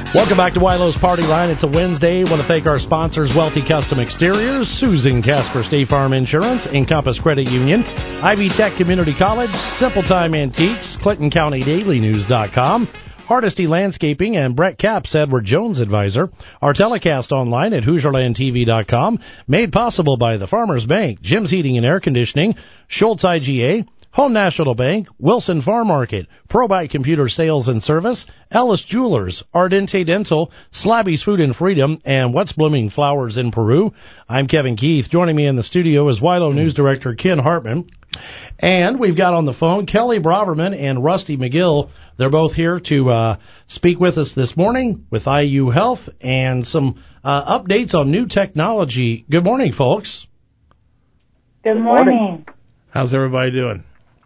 Welcome back to Wilo's Party Line. It's a Wednesday. Want to thank our sponsors, Welty Custom Exteriors, Susan Casper State Farm Insurance, Encompass Credit Union, Ivy Tech Community College, Simple Time Antiques, ClintonCountyDailyNews.com, Hardesty Landscaping, and Brett Capps, Edward Jones Advisor. Our telecast online at HoosierLandTV.com, made possible by the Farmers Bank, Jim's Heating and Air Conditioning, Schultz IGA, Home National Bank, Wilson Farm Market, ProBite Computer Sales and Service, Ellis Jewelers, Ardente Dental, Slabby's Food and Freedom, and What's Blooming Flowers in Peru. I'm Kevin Keith. Joining me in the studio is Wilo News Director Ken Hartman. And we've got on the phone Kelly Braverman and Rusty McGill. They're both here to speak with us this morning with IU Health and some updates on new technology. Good morning, folks. Good morning. How's everybody doing?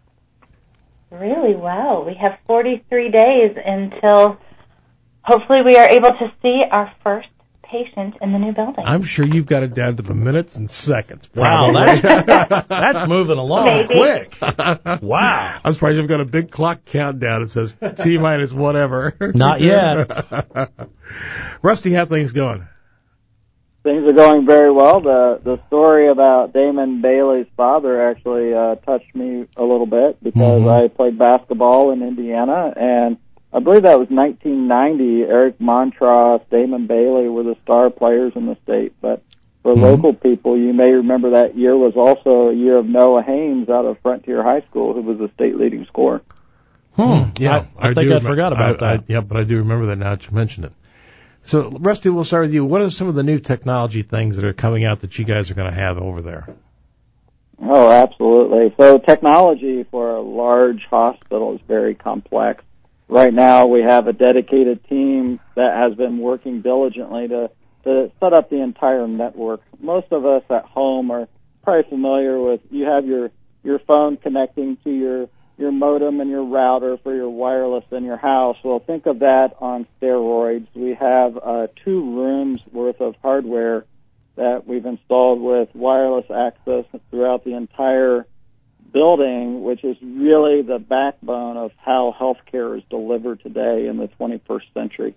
Really well. We have 43 days until hopefully we are able to see our first patient in the new building. I'm sure you've got it down to the minutes and seconds. Wow, that's moving along quick. Wow. I'm surprised you've got a big clock countdown that says T-minus whatever. Not yet. Rusty, how things going? Things are going very well. The story about Damon Bailey's father actually touched me a little bit because I played basketball in Indiana, and I believe that was 1990. Eric Montross, Damon Bailey were the star players in the state. But for local people, you may remember that year was also a year of Noah Haynes out of Frontier High School, who was the state leading scorer. Yeah, I think I forgot about that. Yeah, but I do remember that now that you mentioned it. So, Rusty, we'll start with you. What are some of the new technology things that are coming out that you guys are going to have over there? Oh, absolutely. So technology for a large hospital is very complex. Right now we have a dedicated team that has been working diligently to set up the entire network. Most of us at home are probably familiar with, you have your phone connecting to your modem and your router for your wireless in your house. Well, think of that on steroids. We have 2 rooms worth of hardware that we've installed with wireless access throughout the entire building, which is really the backbone of how healthcare is delivered today in the 21st century.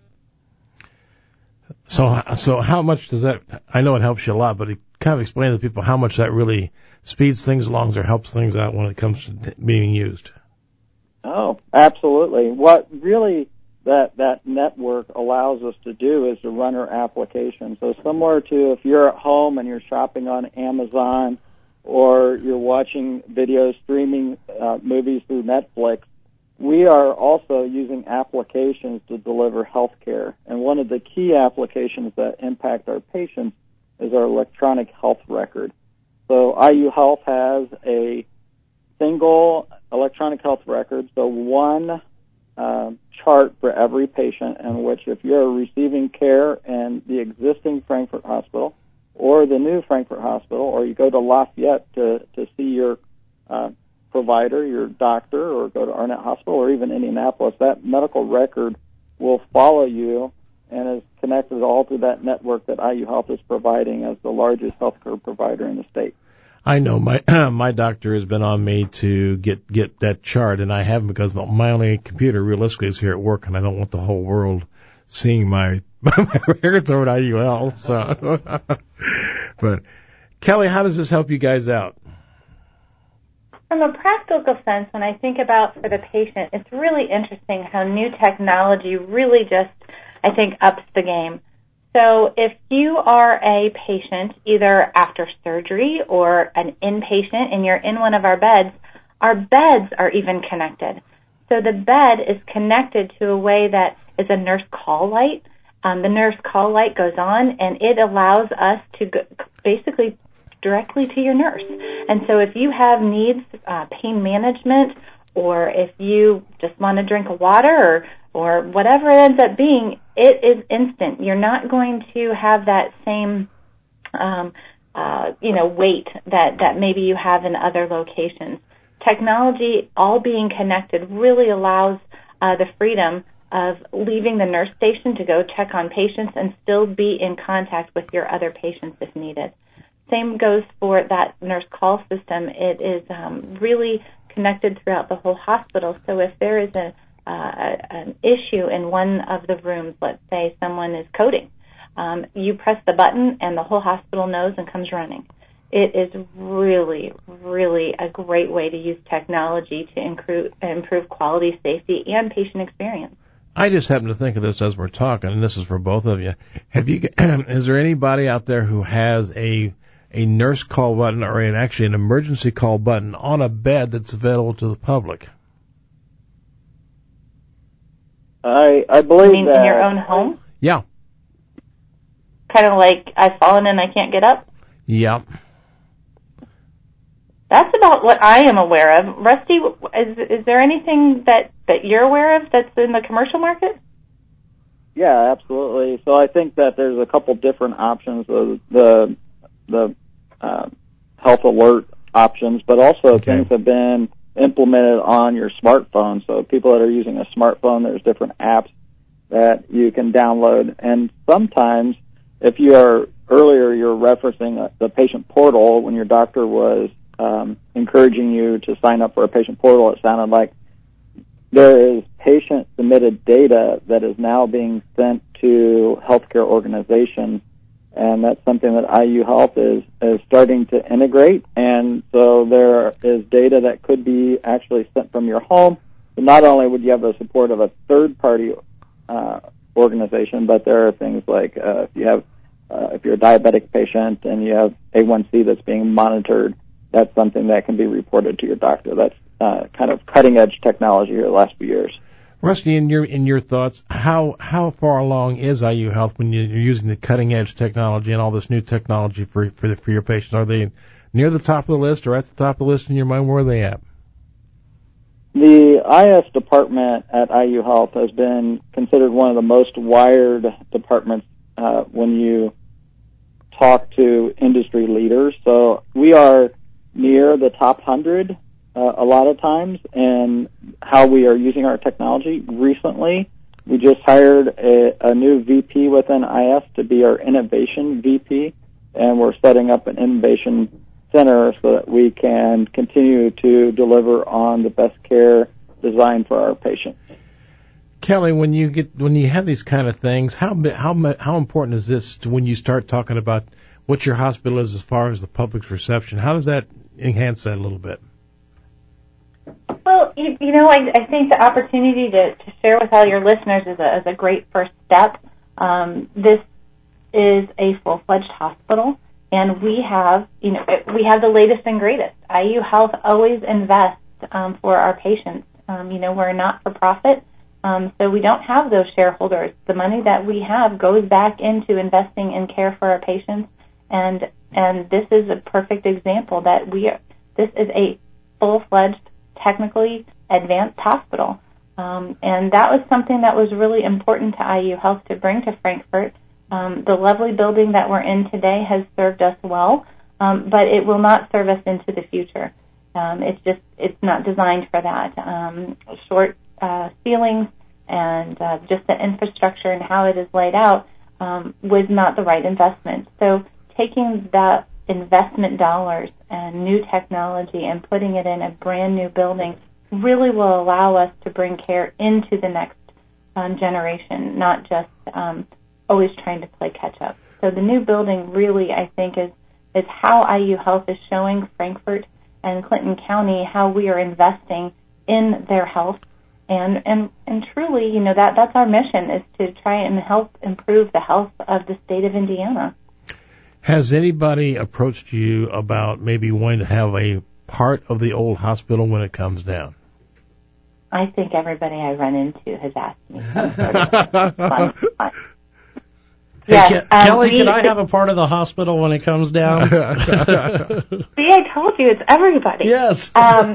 So how much does that, I know it helps you a lot, but kind of explain to people how much that really speeds things along or helps things out when it comes to being used. Oh, absolutely. What really that network allows us to do is to run our application. So similar to if you're at home and you're shopping on Amazon or you're watching videos, streaming movies through Netflix, we are also using applications to deliver health care. And one of the key applications that impact our patients is our electronic health record. So IU Health has a single electronic health record, so one chart for every patient in which if you're receiving care in the existing Frankfort Hospital or the new Frankfort Hospital, or you go to Lafayette to see your provider, your doctor, or go to Arnett Hospital or even Indianapolis, that medical record will follow you and is connected all through that network that IU Health is providing as the largest healthcare provider in the state. I know my doctor has been on me to get that chart, and I haven't because my only computer realistically is here at work, and I don't want the whole world seeing my records over at IU Health. So, but Kelly, how does this help you guys out? From a practical sense, when I think about for the patient, it's really interesting how new technology really just, I think, ups the game. So if you are a patient, either after surgery or an inpatient, and you're in one of our beds are even connected. So the bed is connected to a way that is a nurse call light. The nurse call light goes on, and it allows us to go basically directly to your nurse. And so if you have needs, pain management, or if you just want a drink of water or whatever it ends up being, it is instant. You're not going to have that same, wait that maybe you have in other locations. Technology, all being connected, really allows the freedom of leaving the nurse station to go check on patients and still be in contact with your other patients if needed. Same goes for that nurse call system. It is really connected throughout the whole hospital. So if there is an issue in one of the rooms, let's say someone is coding, you press the button and the whole hospital knows and comes running. It is really, really a great way to use technology to improve quality, safety, and patient experience. I just happen to think of this as we're talking, and this is for both of you. Is there anybody out there who has a nurse call button or actually an emergency call button on a bed that's available to the public? I believe you mean that in your own home? Yeah. Kind of like I've fallen and I can't get up? Yeah. That's about what I am aware of. Rusty, is there anything that you're aware of that's in the commercial market? Yeah, absolutely. So I think that there's a couple different options, the health alert options, but also things have been implemented on your smartphone. So people that are using a smartphone, there's different apps that you can download. And sometimes, if you are earlier, you're referencing the patient portal when your doctor was encouraging you to sign up for a patient portal. It sounded like there is patient-submitted data that is now being sent to healthcare organizations, and that's something that IU Health is starting to integrate. And so there is data that could be actually sent from your home. So not only would you have the support of a third-party organization, but there are things like if you're a diabetic patient and you have A1C that's being monitored, that's something that can be reported to your doctor. That's kind of cutting-edge technology here the last few years. Rusty, in your thoughts, how far along is IU Health when you're using the cutting-edge technology and all this new technology for your patients? Are they near the top of the list or at the top of the list in your mind? Where are they at? The IS department at IU Health has been considered one of the most wired departments when you talk to industry leaders. So we are near the top 100 a lot of times in how we are using our technology. Recently, we just hired a new VP within IS to be our innovation VP, and we're setting up an innovation center so that we can continue to deliver on the best care designed for our patients. Kelly, when you have these kind of things, how important is this when you start talking about what your hospital is as far as the public's reception? How does that enhance that a little bit? Well, I think the opportunity to share with all your listeners is a great first step. This is a full-fledged hospital, and we have the latest and greatest. IU Health always invests for our patients. We're a not-for-profit, so we don't have those shareholders. The money that we have goes back into investing in care for our patients, and this is a perfect example that this is a full-fledged, technically advanced hospital. And that was something that was really important to IU Health to bring to Frankfort. The lovely building that we're in today has served us well, but it will not serve us into the future. It's not designed for that. Short ceilings and just the infrastructure and how it is laid out was not the right investment. So taking that investment dollars and new technology and putting it in a brand new building really will allow us to bring care into the next generation, not just always trying to play catch up. So the new building really, I think, is how IU Health is showing Frankfort and Clinton County how we are investing in their health. And truly, that's our mission, is to try and help improve the health of the state of Indiana. Has anybody approached you about maybe wanting to have a part of the old hospital when it comes down? I think everybody I run into has asked me some sort of fun. Hey, yes, Kelly, can I have a part of the hospital when it comes down? See, I told you, it's everybody. Yes.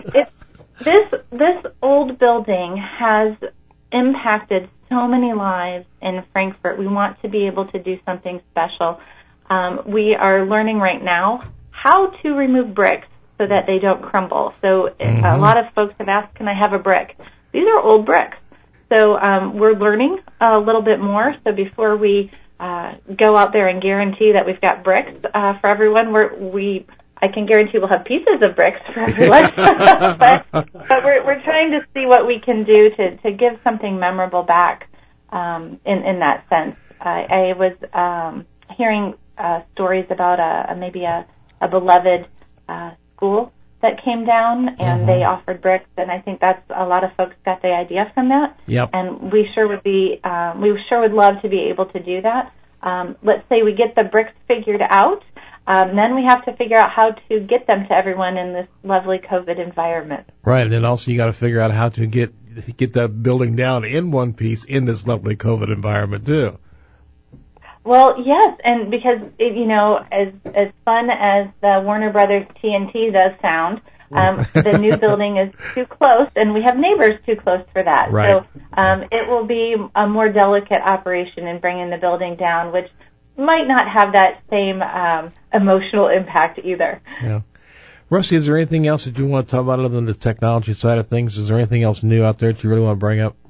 This old building has impacted so many lives in Frankfort. We want to be able to do something special. We are learning right now how to remove bricks so that they don't crumble. So a lot of folks have asked, can I have a brick? These are old bricks. So we're learning a little bit more. So before we go out there and guarantee that we've got bricks for everyone, we I can guarantee we'll have pieces of bricks for everyone. but we're trying to see what we can do to give something memorable back in that sense. I was hearing stories about maybe a beloved school that came down, and they offered bricks, and I think that's a lot of folks got the idea from that. Yep. And we sure would love to be able to do that. Let's say we get the bricks figured out, then we have to figure out how to get them to everyone in this lovely COVID environment. Right, and then also you got to figure out how to get that building down in one piece in this lovely COVID environment too. Well, yes, and because, as fun as the Warner Brothers TNT does sound, the new building is too close, and we have neighbors too close for that. Right. So it will be a more delicate operation in bringing the building down, which might not have that same emotional impact either. Yeah. Rusty, is there anything else that you want to talk about other than the technology side of things? Is there anything else new out there that you really want to bring up?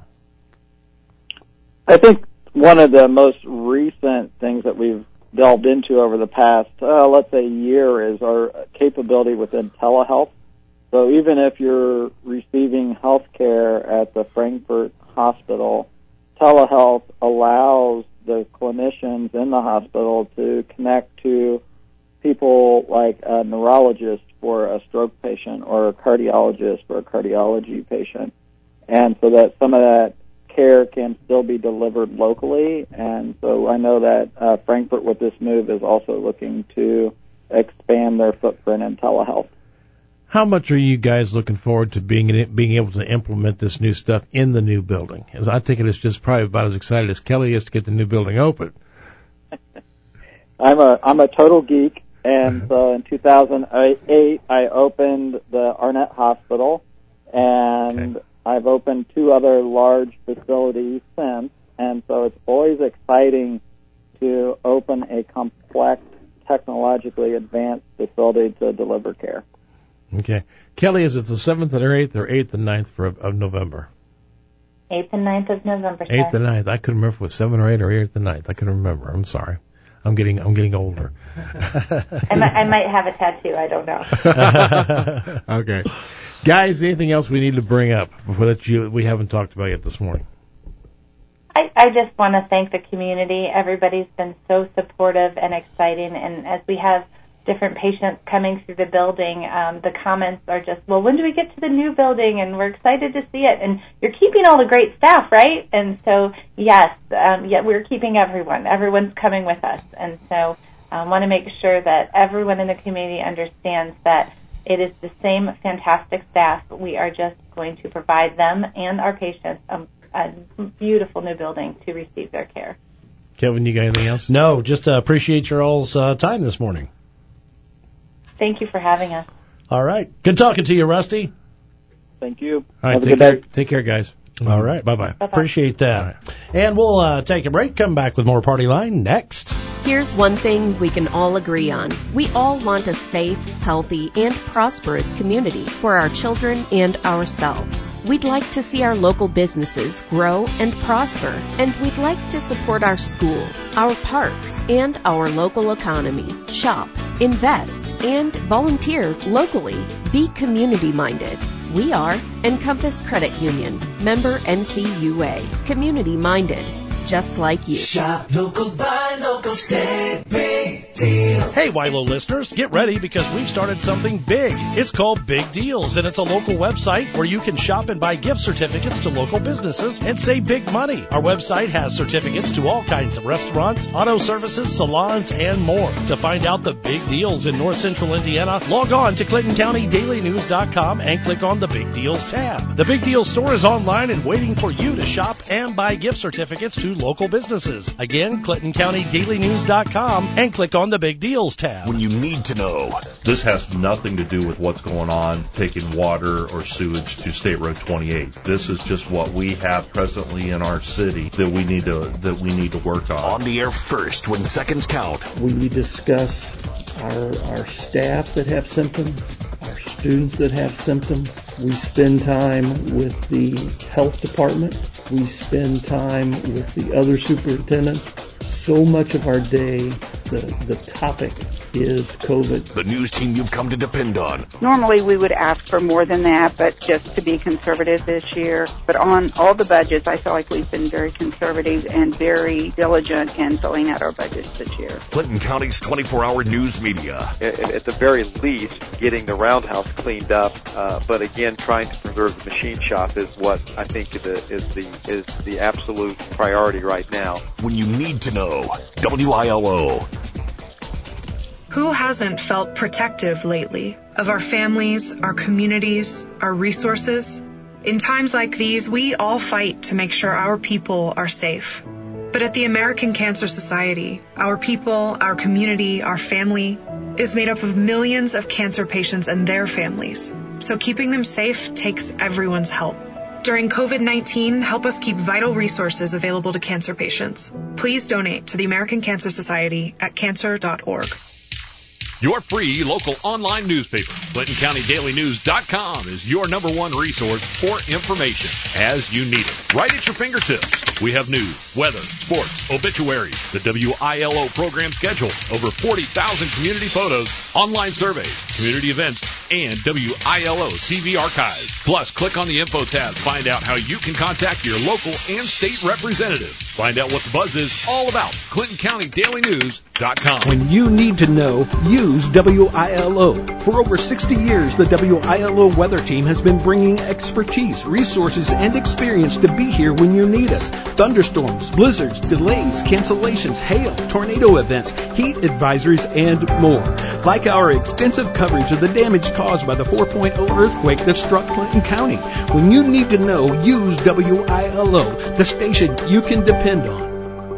I think one of the most recent things that we've delved into over the past, let's say, year is our capability within telehealth. So even if you're receiving health care at the Frankfurt Hospital, telehealth allows the clinicians in the hospital to connect to people like a neurologist for a stroke patient or a cardiologist for a cardiology patient. And so that some of that care can still be delivered locally. And so I know that Frankfurt, with this move, is also looking to expand their footprint in telehealth. How much are you guys looking forward to being able to implement this new stuff in the new building? As I think it is just probably about as excited as Kelly is to get the new building open. I'm a total geek, and so in 2008 I opened the Arnett Hospital, and Okay. I've opened 2 other large facilities since, and so it's always exciting to open a complex, technologically advanced facility to deliver care. Okay. Kelly, is it the 7th or 8th or 8th and 9th of November? 8th and 9th of November, sir. 8th and 9th. I couldn't remember if it was 7 or 8 or 8th and 9th. I couldn't remember. I'm sorry. I'm getting older. I might have a tattoo. I don't know. Okay. Guys, anything else we need to bring up before that we haven't talked about yet this morning? I just want to thank the community. Everybody's been so supportive and exciting, and as we have different patients coming through the building, the comments are just, well, when do we get to the new building? And we're excited to see it. And you're keeping all the great staff, right? And so, yes, we're keeping everyone. Everyone's coming with us. And so I want to make sure that everyone in the community understands that it is the same fantastic staff. We are just going to provide them and our patients a beautiful new building to receive their care. Kevin, you got anything else? No, just appreciate your all's time this morning. Thank you for having us. All right. Good talking to you, Rusty. Thank you. All right, Have a good day. Take care, guys. All right. Bye-bye. Appreciate that. And we'll take a break, come back with more Party Line next. Here's one thing we can all agree on. We all want a safe, healthy, and prosperous community for our children and ourselves. We'd like to see our local businesses grow and prosper, and we'd like to support our schools, our parks, and our local economy. Shop, invest, and volunteer locally. Be community-minded. We are Encompass Credit Union, member NCUA, community-minded, just like you. Shop local, buy local, save big deals. Hey, Wilo listeners, get ready because we've started something big. It's called Big Deals, and it's a local website where you can shop and buy gift certificates to local businesses and save big money. Our website has certificates to all kinds of restaurants, auto services, salons, and more. To find out the big deals in North Central Indiana, log on to ClintonCountyDailyNews.com and click on the Big Deals tab. The Big Deals store is online and waiting for you to shop and buy gift certificates to local businesses. Again, ClintonCountyDailyNews.com and click on the Big Deals tab. When you need to know. This has nothing to do with what's going on taking water or sewage to State Road 28. This is just what we have presently in our city that we need to work on. On the air first when seconds count. We discuss our staff that have symptoms, our students that have symptoms. We spend time with the health department. We spend time with the other superintendents. So much of our day, the topic is COVID. The news team you've come to depend on. Normally we would ask for more than that, but just to be conservative this year. But on all the budgets, I feel like we've been very conservative and very diligent in filling out our budgets this year. Clinton County's 24-hour news media. At the very least, getting the roundhouse cleaned up, but again, trying to preserve the machine shop is what I think is the absolute priority right now. When you need to know, WILO. Who hasn't felt protective lately of our families, our communities, our resources? In times like these, we all fight to make sure our people are safe. But at the American Cancer Society, our people, our community, our family is made up of millions of cancer patients and their families. So keeping them safe takes everyone's help. During COVID-19, help us keep vital resources available to cancer patients. Please donate to the American Cancer Society at cancer.org. Your free local online newspaper, ClintonCountyDailyNews.com, is your number one resource for information as you need it. Right at your fingertips. We have news, weather, sports, obituaries, the WILO program schedule, over 40,000 community photos, online surveys, community events, and WILO TV archives. Plus, click on the info tab to find out how you can contact your local and state representative. Find out what the buzz is all about. ClintonCountyDailyNews.com. When you need to know, use WILO. For over 60 years, the WILO weather team has been bringing expertise, resources, and experience to be here when you need us. Thunderstorms, blizzards, delays, cancellations, hail, tornado events, heat advisories, and more. Like our extensive coverage of the damage caused by the 4.0 earthquake that struck Clinton County. When you need to know, use WILO, the station you can depend on.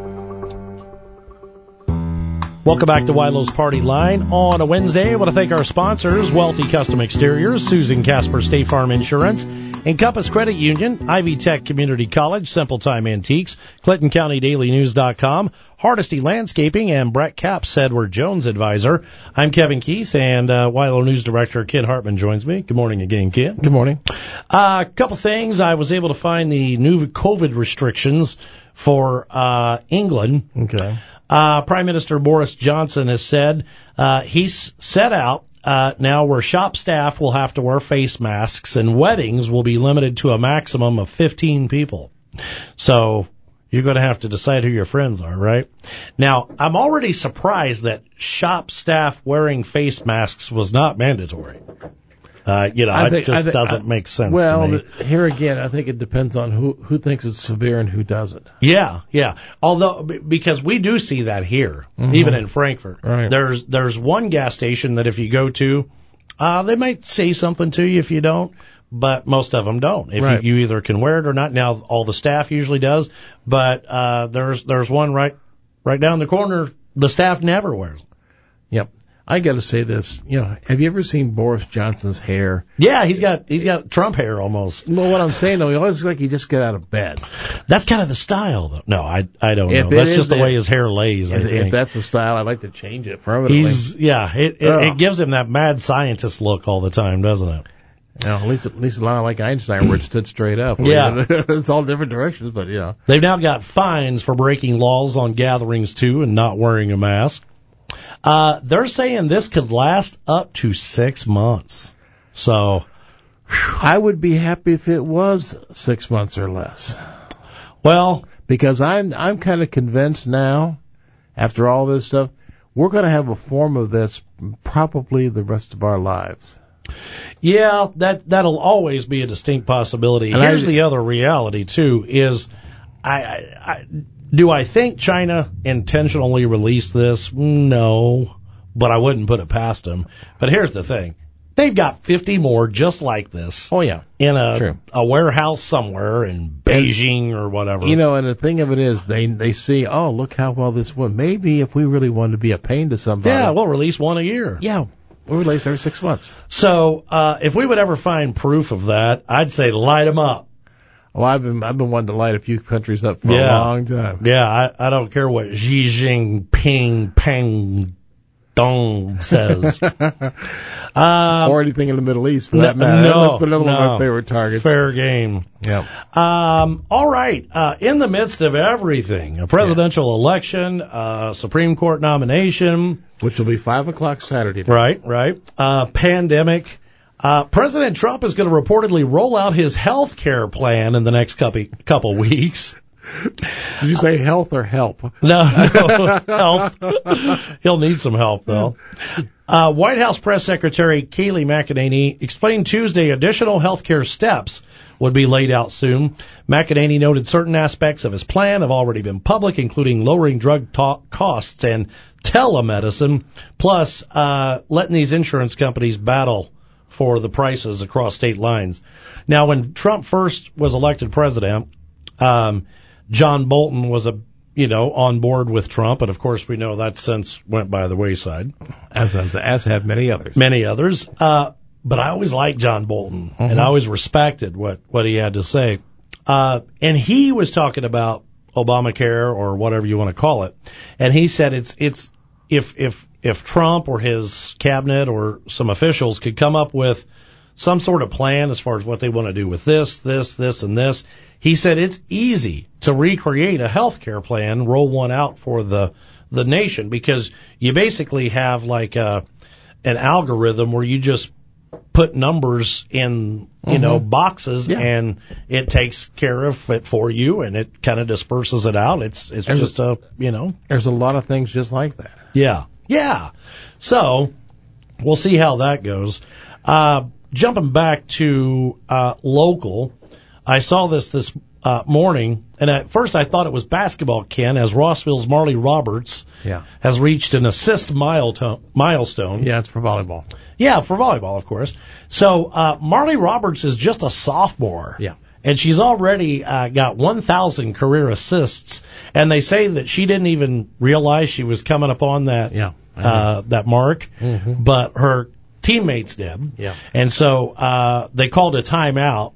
Welcome back to Wilo's Party Line on a Wednesday. I want to thank our sponsors, Welty Custom Exteriors, Susan Casper State Farm Insurance, Encompass Credit Union, Ivy Tech Community College, Simple Time Antiques, ClintonCountyDailyNews.com, Hardesty Landscaping, and Brett Capps, Edward Jones Advisor. I'm Kevin Keith, and Wilo News Director Ken Hartman joins me. Good morning again, Ken. Good morning. A couple things. I was able to find the new COVID restrictions for England. Okay. Prime Minister Boris Johnson has said he's set out now where shop staff will have to wear face masks and weddings will be limited to a maximum of 15 people. So you're going to have to decide who your friends are, right? Now, I'm already surprised that shop staff wearing face masks was not mandatory. It just doesn't make sense to me. Here again, I think it depends on who thinks it's severe and who doesn't. Yeah. Although, because we do see that here, even in Frankfurt. Right. There's one gas station that if you go to, they might say something to you if you don't, but most of them don't. If you either can wear it or not. Now, all the staff usually does, but there's one right down the corner, the staff never wears. Yep. I got to say this, have you ever seen Boris Johnson's hair? Yeah, he's got Trump hair almost. Well, what I'm saying though, he always looks like he just got out of bed. That's kind of the style, though. No, I don't know. That's just the way his hair lays. I think if that's the style, I'd like to change it permanently. It gives him that mad scientist look all the time, doesn't it? At least not like Einstein, where it stood straight up. Yeah, it's all different directions, but they've now got fines for breaking laws on gatherings too and not wearing a mask. They're saying this could last up to 6 months. So I would be happy if it was 6 months or less. Well, because I'm kind of convinced now, after all this stuff, we're going to have a form of this probably the rest of our lives. Yeah, that'll always be a distinct possibility. And here's the other reality too is do I think China intentionally released this? No, but I wouldn't put it past them. But here's the thing. They've got 50 more just like this. Oh, yeah. In a warehouse somewhere in Beijing or whatever. And the thing of it is, they see, oh, look how well this went. Maybe if we really wanted to be a pain to somebody. Yeah, we'll release one a year. Yeah, we'll release every 6 months. So if we would ever find proof of that, I'd say light them up. Well, I've been wanting to light a few countries up for a long time. Yeah, I don't care what Xi Jinping Stone says. Or anything in the Middle East, for that matter. That's been another one of my favorite targets. Fair game. Yeah. All right. In the midst of everything, a presidential election, Supreme Court nomination. Which will be 5 o'clock Saturday Right. night. Pandemic. President Trump is going to reportedly roll out his health care plan in the next couple weeks. Did you say health or help? No, health. He'll need some help, though. White House Press Secretary Kayleigh McEnany explained Tuesday additional health care steps would be laid out soon. McEnany noted certain aspects of his plan have already been public, including lowering drug costs and telemedicine, plus letting these insurance companies battle for the prices across state lines. Now, when Trump first was elected president, John Bolton was on board with Trump, and of course we know that since went by the wayside. As have many others. But I always liked John Bolton, and I always respected what he had to say. And he was talking about Obamacare or whatever you want to call it, and he said it's if Trump or his cabinet or some officials could come up with some sort of plan as far as what they want to do with this, and this. He said it's easy to recreate a health care plan, roll one out for the nation, because you basically have like an algorithm where you just put numbers in, boxes, and it takes care of it for you, and it kind of disperses it out. It's just There's a lot of things just like that. Yeah. So we'll see how that goes. Jumping back to local, I saw this morning, and at first I thought it was basketball, Ken, as Rossville's Marley Roberts has reached an assist milestone. Yeah, it's for volleyball. Yeah, for volleyball, of course. So Marley Roberts is just a sophomore. Yeah. And she's already got 1,000 career assists, and they say that she didn't even realize she was coming upon that that mark, but her teammates did. Yeah. And so they called a timeout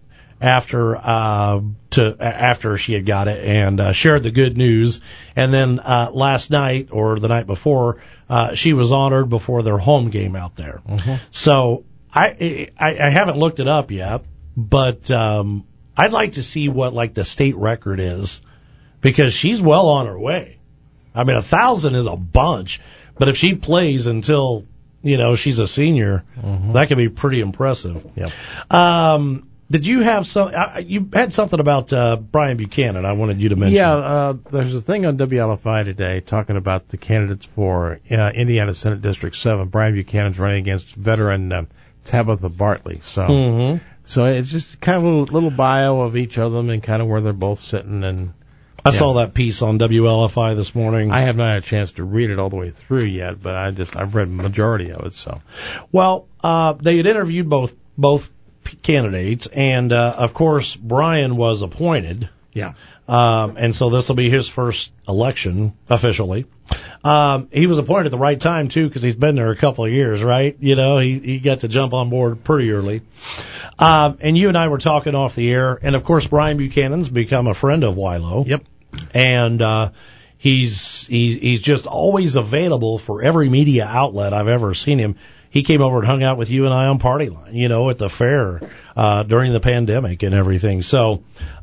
after she had got it and shared the good news. And then last night or the night before, she was honored before their home game out there. So I haven't looked it up yet, but I'd like to see what like the state record is, because she's well on her way. I mean, 1,000 is a bunch, but if she plays until she's a senior, that could be pretty impressive. Yeah. Did you have you had something about Brian Buchanan I wanted you to mention? Yeah, there's a thing on WLFI today talking about the candidates for Indiana Senate District 7. Brian Buchanan's running against veteran Tabitha Bartley. So so it's just kind of a little bio of each of them and kind of where they're both sitting. And I saw that piece on WLFI this morning. I have not had a chance to read it all the way through yet, but I've read the majority of it. So, well, they had interviewed both candidates, and of course Brian was appointed. Yeah. And so this will be his first election officially. He was appointed at the right time too, because he's been there a couple of years, right? He got to jump on board pretty early. And you and I were talking off the air, and of course Brian Buchanan's become a friend of Wilo. Yep. And he's just always available for every media outlet I've ever seen him. He came over and hung out with you and I on Party Line, at the fair during the pandemic and everything. So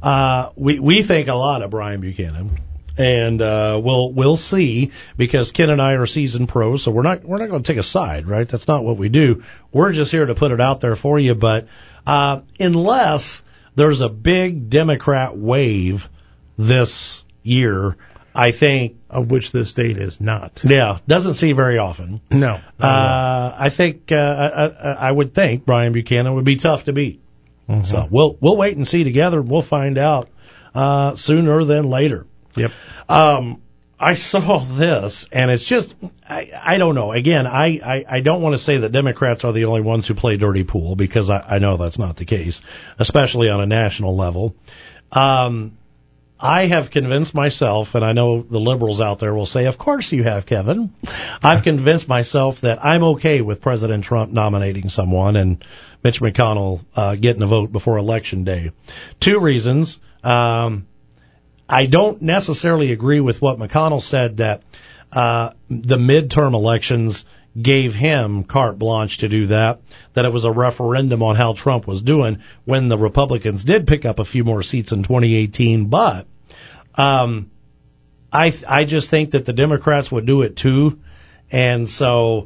we think a lot of Brian Buchanan, and we'll see, because Ken and I are seasoned pros, so we're not going to take a side, right? That's not what we do. We're just here to put it out there for you. But unless there's a big Democrat wave this year, I think, of which this state is not. Yeah, doesn't see very often. No. I think I would think Brian Buchanan would be tough to beat. So we'll wait and see together. We'll find out sooner than later. Yep. I saw this, and it's just I don't know. Again, I don't want to say that Democrats are the only ones who play dirty pool, because I know that's not the case, especially on a national level. I have convinced myself, and I know the liberals out there will say, of course you have, Kevin. I've convinced myself that I'm okay with President Trump nominating someone and Mitch McConnell getting a vote before Election Day. Two reasons. I don't necessarily agree with what McConnell said, that the midterm elections gave him carte blanche to do that it was a referendum on how Trump was doing when the Republicans did pick up a few more seats in 2018. But I just think that the Democrats would do it too. And so,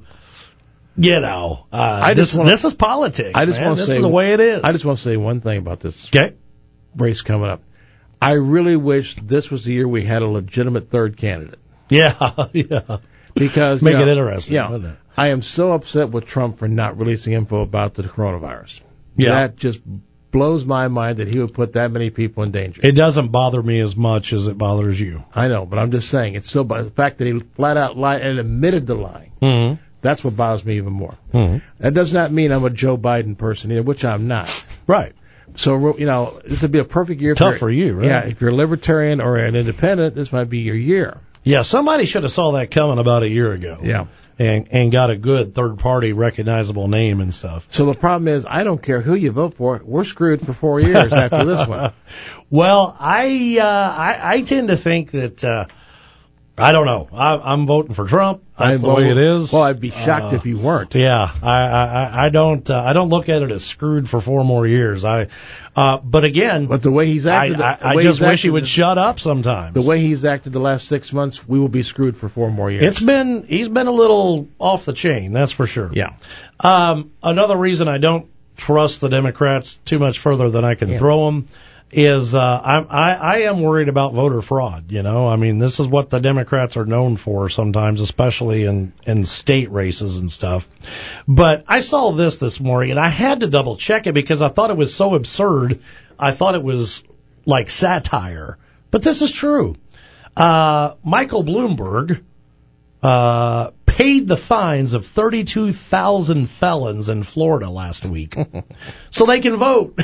this is politics. I just want to say this is the way it is. I just want to say one thing about this race coming up. I really wish this was the year we had a legitimate third candidate. Yeah. Because make it interesting. Yeah, I am so upset with Trump for not releasing info about the coronavirus. Yeah. That just blows my mind that he would put that many people in danger. It doesn't bother me as much as it bothers you. I know, but I'm just saying it's so. The fact that he flat out lied and admitted to lying. Mm-hmm. That's what bothers me even more. Mm-hmm. That does not mean I'm a Joe Biden person either, which I'm not. Right. So, this would be a perfect year. Tough for you, right? Yeah, if you're a libertarian or an independent, this might be your year. Yeah, somebody should have saw that coming about a year ago. Yeah. And got a good third-party recognizable name and stuff. So the problem is, I don't care who you vote for. We're screwed for 4 years after this one. Well, I tend to think that, I don't know. I'm voting for Trump. That's the way it is. Well, I'd be shocked if you weren't. Yeah, I don't look at it as screwed for 4 more years. But again, the way he's acted, I just wish he would shut up sometimes. The way he's acted the last 6 months, we will be screwed for 4 more years. He's been a little off the chain, that's for sure. Yeah. Another reason I don't trust the Democrats too much further than I can throw them is I am worried about voter fraud. I mean, this is what the Democrats are known for sometimes, especially in state races and stuff. But I saw this morning, and I had to double check it because I thought it was so absurd. I thought it was like satire, but this is true. Michael Bloomberg paid the fines of 32,000 felons in Florida last week so they can vote.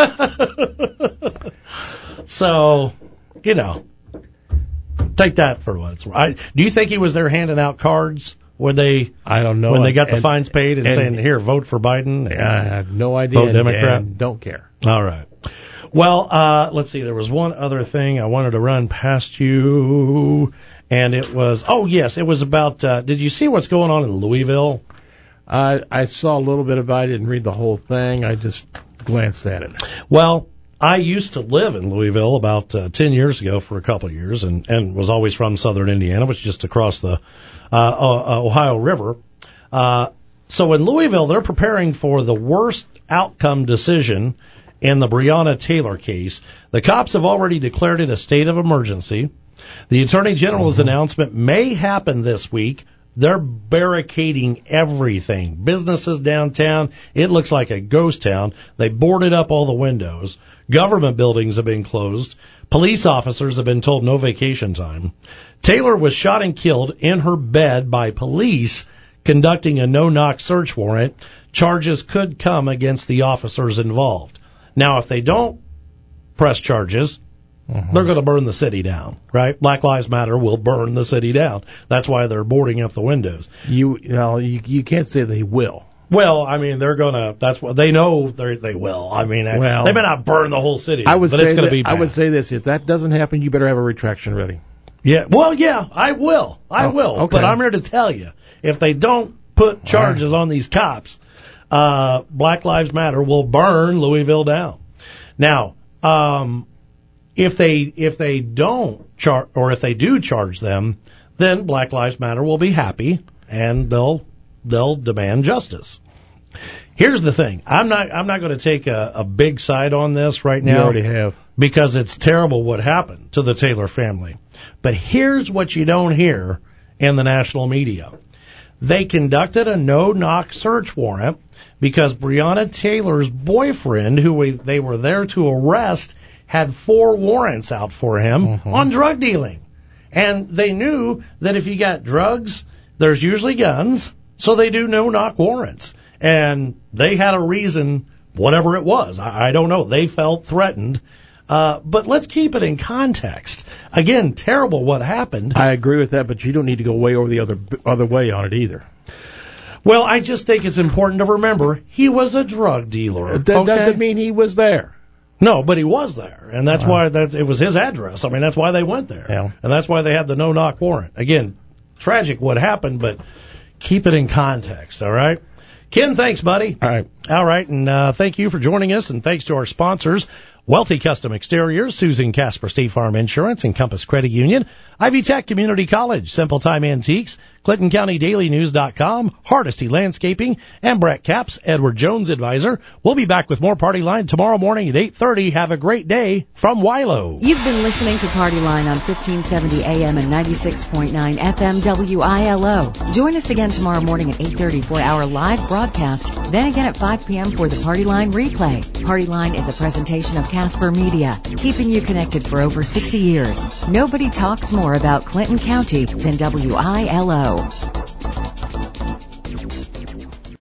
So, take that for what it's worth. Do you think he was there handing out cards when they? I don't know. When they got the fines paid and saying, "Here, vote for Biden." I have no idea. Vote Democrat. And don't care. All right. Well, let's see. There was one other thing I wanted to run past you. And it was, it was about, did you see what's going on in Louisville? I saw a little bit about it. I didn't read the whole thing. I just glanced at it. Well, I used to live in Louisville about 10 years ago for a couple of years and was always from southern Indiana, which is just across the Ohio River. So in Louisville, they're preparing for the worst outcome decision in the Breonna Taylor case. The cops have already declared it a state of emergency. The Attorney General's announcement may happen this week. They're barricading everything. Businesses downtown, it looks like a ghost town. They boarded up all the windows. Government buildings have been closed. Police officers have been told no vacation time. Taylor was shot and killed in her bed by police conducting a no-knock search warrant. Charges could come against the officers involved. Now, if they don't press charges, they're going to burn the city down, right? Black Lives Matter will burn the city down. That's why they're boarding up the windows. You can't say they will. Well, I mean, they're going to, that's what they know they will. I mean, they may not burn the whole city, but it's going to be bad. I would say this, if that doesn't happen, you better have a retraction ready. Yeah, well, yeah, I will. I will. Okay. But I'm here to tell you, if they don't put charges on these cops, Black Lives Matter will burn Louisville down. Now, if they don't charge, or if they do charge them, then Black Lives Matter will be happy and they'll demand justice. Here's the thing. I'm not going to take a big side on this right now. You already have. Because it's terrible what happened to the Taylor family. But here's what you don't hear in the national media. They conducted a no-knock search warrant because Breonna Taylor's boyfriend, who they were there to arrest, had 4 warrants out for him on drug dealing. And they knew that if you got drugs, there's usually guns, so they do no-knock warrants. And they had a reason, whatever it was. I don't know. They felt threatened. But let's keep it in context. Again, terrible what happened. I agree with that, but you don't need to go way over the other way on it either. Well, I just think it's important to remember he was a drug dealer. That doesn't mean he was there. No, but he was there, and that's why it was his address. I mean, that's why they went there, and that's why they had the no-knock warrant. Again, tragic what happened, but keep it in context, all right? Ken, thanks, buddy. All right, and thank you for joining us, and thanks to our sponsors, Welty Custom Exteriors, Susan Casper State Farm Insurance, and Compass Credit Union, Ivy Tech Community College, Simple Time Antiques, Clinton County Daily News.com, Hardesty Landscaping, and Brett Capps, Edward Jones Advisor. We'll be back with more Party Line tomorrow morning at 8:30. Have a great day from Wilo. You've been listening to Party Line on 1570 AM and 96.9 FM WILO. Join us again tomorrow morning at 8:30 for our live broadcast, then again at 5 p.m. for the Party Line replay. Party Line is a presentation of Casper Media, keeping you connected for over 60 years. Nobody talks more about Clinton County than WILO.